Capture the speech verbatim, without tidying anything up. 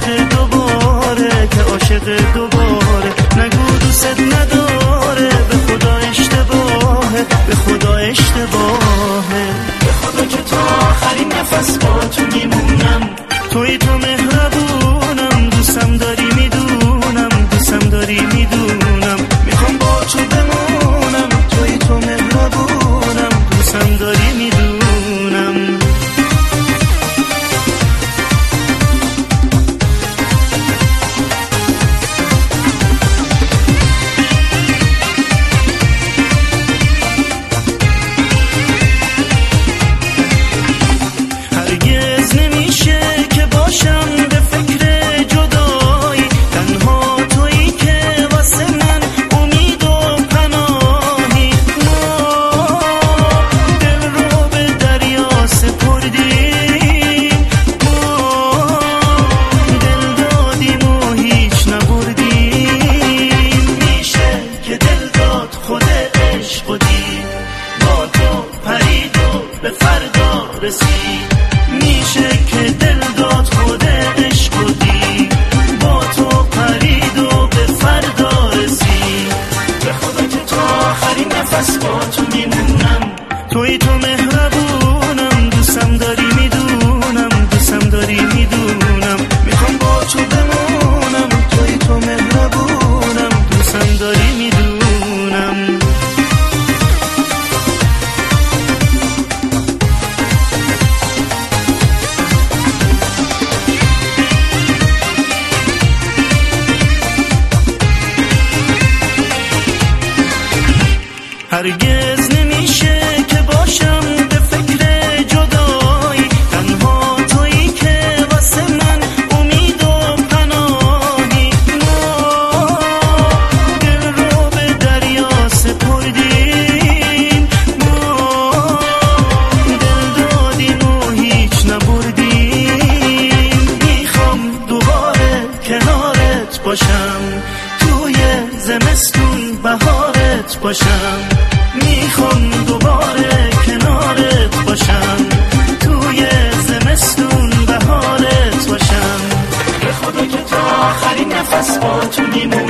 عاشق دوباره، که عاشق دوباره. نگو دوست نداره، به خدا اشتباهه، به خدا اشتباهه. به خدا که تا آخرین نفس با تو میمونم، توی تو مهربونم، دوستم داری میدونم، دوستم داری میدونم. میخوام با تو بمونم، توی تو مهربونم، دوستم داری میدونم. میشه که دل داد خود عشق بودی، با تو پرید و به فردا رسید. به خدا که تا آخرین نفس با تو میمونم، توی تو مهربونم، دوستم داری میدونم، دوستم داری میدونم. میخوام با تو بمونم، توی تو مهربونم، دوستم داری میدونم. هرگز نمیشه که باشم به فکر جدایی، تنها تویی که واسه من امید و پناهی. ما دل رو به دریا سپردیم، ما دل دادیم و هیچ نبردیم. میخوام دوباره کنارت باشم، توی زمستون بهارت باشم. میخوام دوباره کنارت باشم، توی زمستون بهارت باشم. به خدا که تا آخرین نفس با تو میمونم،